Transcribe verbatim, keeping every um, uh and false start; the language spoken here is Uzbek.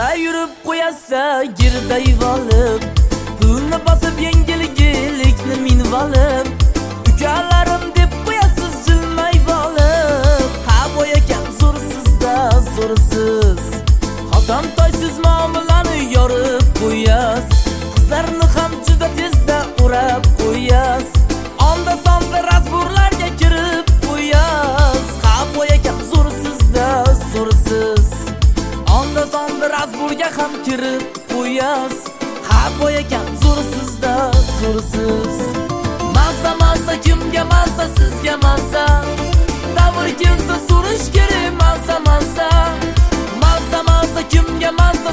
Qizda yurib qo'yasa girdayib olib, pulni bosib yengilgilikni minib olib, ukalarim deb qo'yasiz jilmayib olib. Ha boy ekan zo'rsizda zo'rsiz, xotin toysiz muomalani yorib qo'yasiz. Qizlarni ham juda tezda urab qo'yasiz, onda sonda razburlarga kirib qo'yasiz. Ha boy ekan zo'rsizda zo'rsiz, onda sonda razburga ham kirib qo'yasiz. Ha boy ekan zo'rsizda zo'rsiz. Mazza mazza kimga mazza, sizga mazza, davr kelsa so'rish kerak mazza mazza. Mazza mazza kimga mazza,